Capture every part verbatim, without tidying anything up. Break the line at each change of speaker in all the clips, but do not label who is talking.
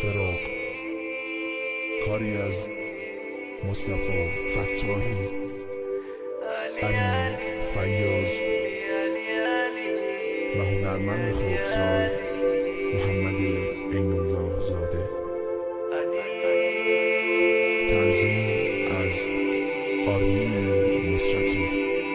فراق، کاری از مصطفی فتاحی، امین فیاض و هنرمند خردسال محمد عین الله زاده. تنظیم از آرمین نصرتی.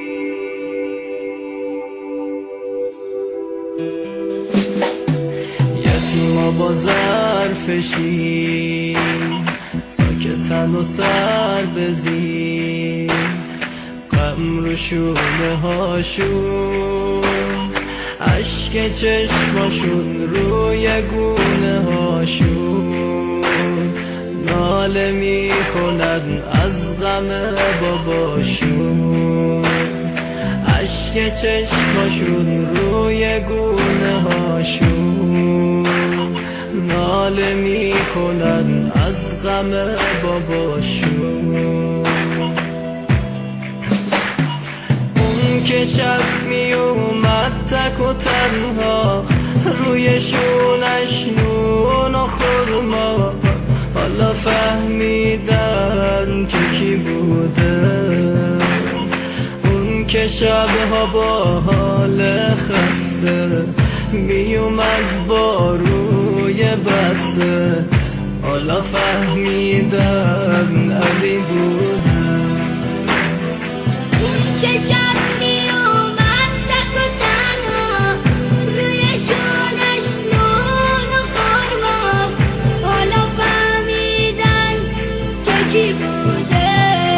یتیما با ظرف شیر ساکتن و سر بزیر، غم رو شونه هاشون، عشق چشماشون روی گونه هاشون، ناله میکنن از غم باباشون، عشق چشماشون روی گونه هاشون، ناله میکنن از غم باباشون. اون که شب میومد تک و تنها، روی شونش نون و خرما، حالا فهمیدن که کی بوده. اون که شبها با حال خسته میومد با روی بسته، حالا فهمیدن علی بوده.
اون که شب میومد تک و تنها، روی شونش نون و خرما، حالا فهمیدن که کی بوده.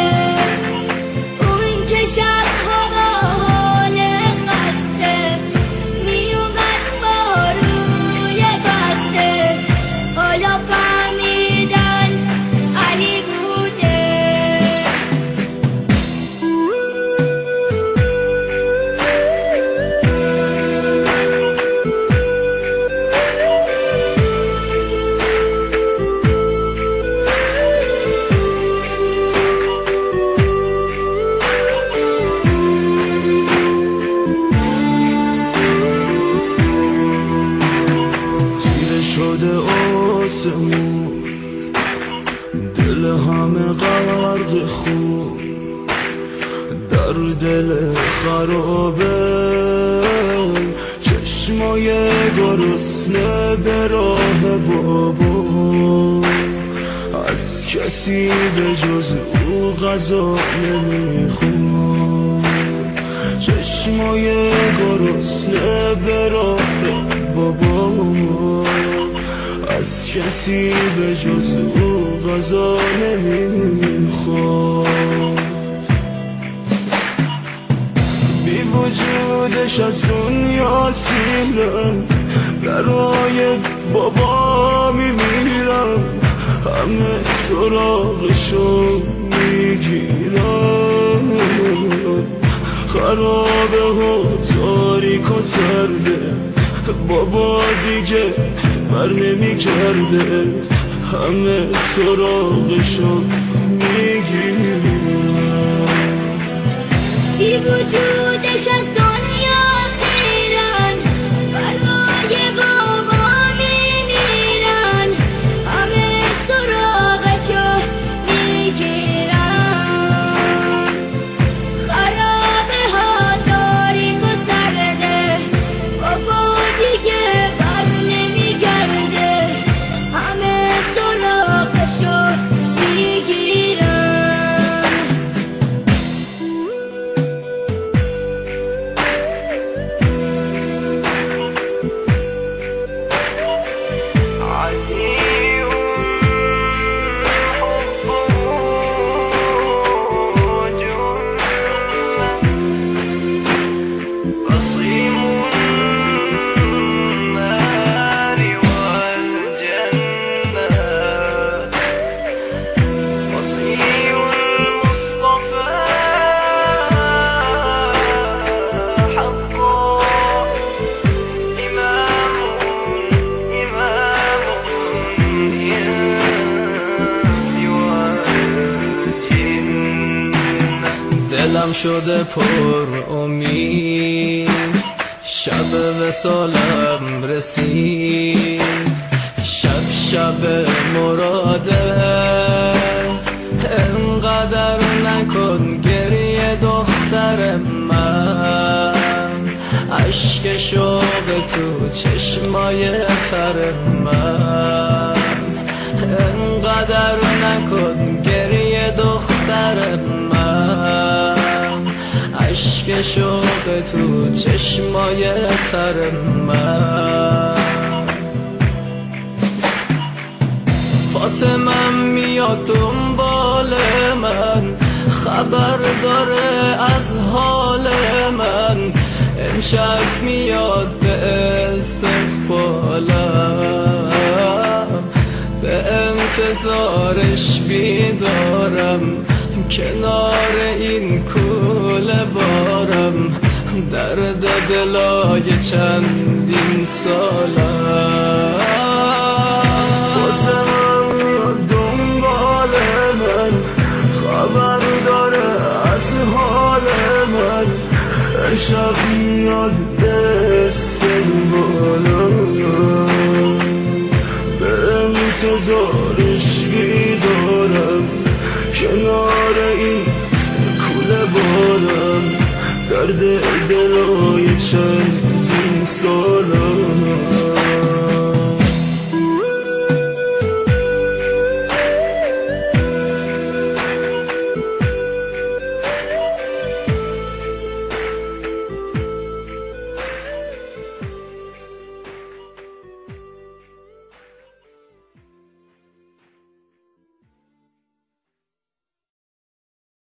اون که شبها با حال خسته میومد با روی بسته، حالا فهمیدن علی بوده.
شده آسمون، دل همه غرق خون، در دل خرابه، چشمای گرسنه به راه بابا، از کسی به جز او غذا نمیخون. چشمای گرسنه به راه بابا، از کسی به جز او غذا نمیخواد. بی وجودش از دنیا سیرم، برای بابا میمیرم، همه سراغشو میگیرم. خرابه و تاریک و سرده، بابا دیگه بر نمی کرده، همه سراغشو میگیرن.
بی وجودش از دنیا سیرن، برای بابا میمیرن، همه سراغشو میگیرن. خرابه ها تاریک و سرده، بابا دیگه بر نمیگرده، همه سراغشو میگیرن.
دلم شده پر امید، شب وصالم رسید، شب شب مراده انقدر نکن گریه دختر من عشق شوق تو چشمای تر من انقدر نکن گریه دختر من عشق شوق تو چشمای تر من فاطمه میاد دنبال من خبر داره از حال من امشب میاد به استقبالم به انتظارش بیدارم کنار این کوله بارم درد دلای چندین سالم
فاطمه میاد دنبال من خبر داره از حال من امشب میاد به استقبالم به انتظارش بیدارم کنار این کوله بارم درد دلای چندین سالم